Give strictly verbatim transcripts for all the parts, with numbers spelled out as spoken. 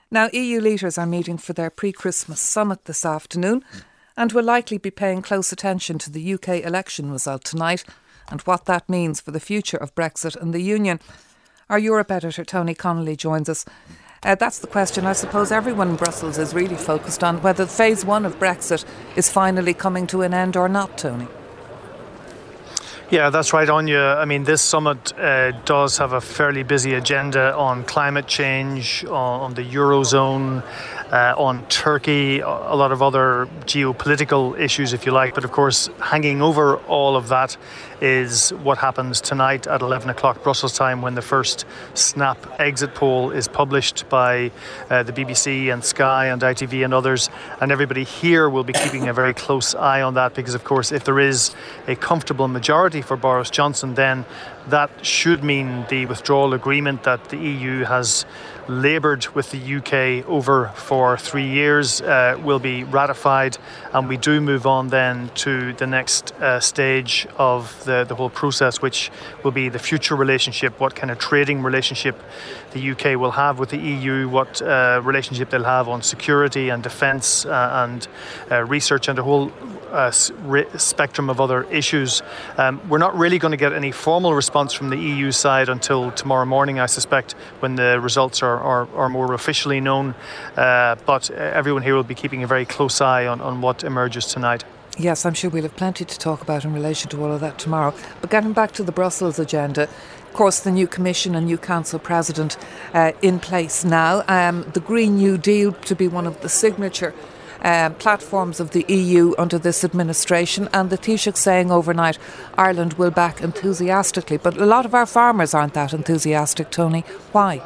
Now, E U leaders are meeting for their pre-Christmas summit this afternoon and will likely be paying close attention to the U K election result tonight and what that means for the future of Brexit and the Union. Our Europe editor, Tony Connolly, joins us. Uh, that's the question I suppose everyone in Brussels is really focused on, whether phase one of Brexit is finally coming to an end or not, Tony. Yeah, that's right, Anya. I mean, this summit uh, does have a fairly busy agenda on climate change, on, on the Eurozone, uh, on Turkey, a lot of other geopolitical issues, if you like. But of course, hanging over all of that is what happens tonight at eleven o'clock Brussels time, when the first snap exit poll is published by uh, the B B C and Sky and I T V and others. And everybody here will be keeping a very close eye on that, because of course, if there is a comfortable majority for Boris Johnson, then that should mean the withdrawal agreement that the E U has laboured with the U K over for three years uh, will be ratified, and we do move on then to the next uh, stage of the, the whole process, which will be the future relationship, what kind of trading relationship the U K will have with the E U, what uh, relationship they'll have on security and defence uh, and uh, research and a whole uh, spectrum of other issues. Um, we're not really going to get any formal response from the E U side until tomorrow morning, I suspect, when the results are, are, are more officially known. Uh, but everyone here will be keeping a very close eye on, on what emerges tonight. Yes, I'm sure we'll have plenty to talk about in relation to all of that tomorrow. But getting back to the Brussels agenda, of course, the new Commission and new Council President uh, in place now. Um, the Green New Deal to be one of the signature uh, platforms of the E U under this administration. And the Taoiseach saying overnight Ireland will back enthusiastically. But a lot of our farmers aren't that enthusiastic, Tony. Why?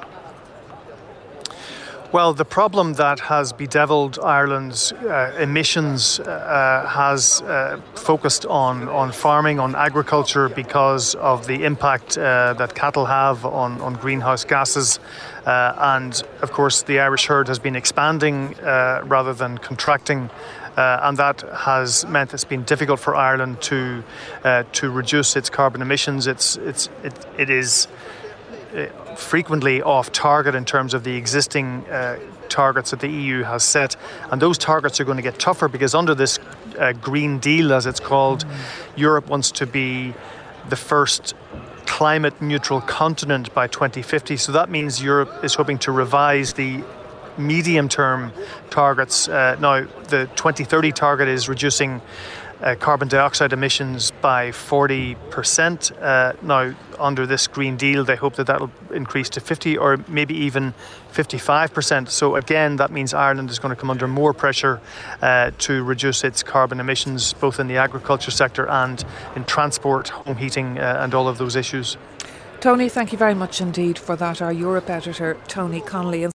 Well, the problem that has bedevilled Ireland's uh, emissions uh, has uh, focused on, on farming, on agriculture, because of the impact uh, that cattle have on, on greenhouse gases. Uh, and, of course, the Irish herd has been expanding uh, rather than contracting. Uh, and that has meant it's been difficult for Ireland to uh, to reduce its carbon emissions. It's it's it, it is frequently off target in terms of the existing uh, targets that the E U has set, and those targets are going to get tougher because under this uh, Green Deal, as it's called, mm. Europe wants to be the first climate neutral continent by twenty fifty. So that means Europe is hoping to revise the medium term targets. Uh, now the twenty thirty target is reducing Uh, carbon dioxide emissions by forty percent. Uh, now, under this Green Deal, they hope that that will increase to fifty or maybe even fifty-five percent. So again, that means Ireland is going to come under more pressure uh, to reduce its carbon emissions, both in the agriculture sector and in transport, home heating uh, and all of those issues. Tony, thank you very much indeed for that. Our Europe editor, Tony Connolly.